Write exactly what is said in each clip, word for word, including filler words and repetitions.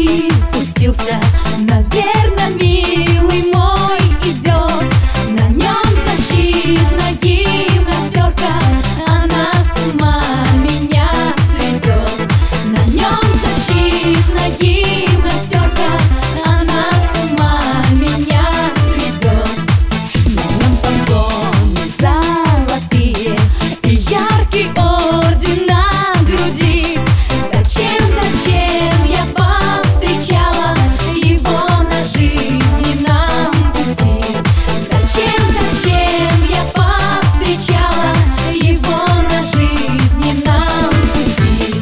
горочки спустился. Наверно, милый мой идет. На нем защитная гимнастерка, она с ума меня сведет. На нем защитная гимнастерка, она с ума меня сведет. На нем погоны золотые и яркий орден на груди. Зачем, зачем я повстречала его на жизненном пути? Зачем, зачем я повстречала его на жизненном пути?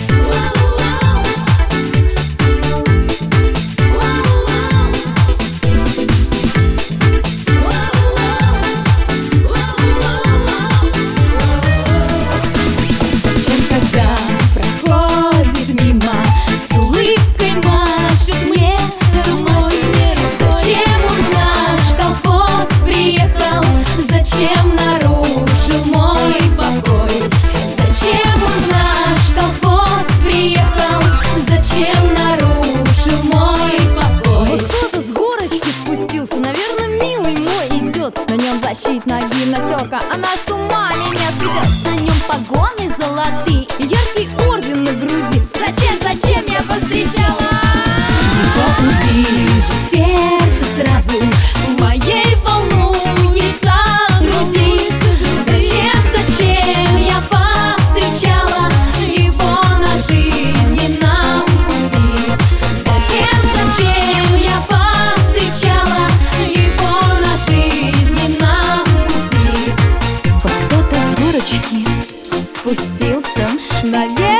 Зачем, когда проходит мимо, с улыбкой машет мне рукой? Зачем он в наш колхоз приехал? Зачем нарушил мой покой? Зачем он в наш колхоз приехал? Зачем нарушил мой покой? Вот кто-то с горочки спустился, наверное, милый мой идет. На нем защитная гимнастерка, она с ума меня сведет. На нем погоны золотые и яркий орден на груди. Зачем, зачем я повстречала? Его увижу, сердце сразу в моей волнуется груди. Зачем, зачем я повстречала его на жизненном пути? Зачем, зачем я повстречала его на жизненном пути? Вот кто-то с горочки спустился, наверное.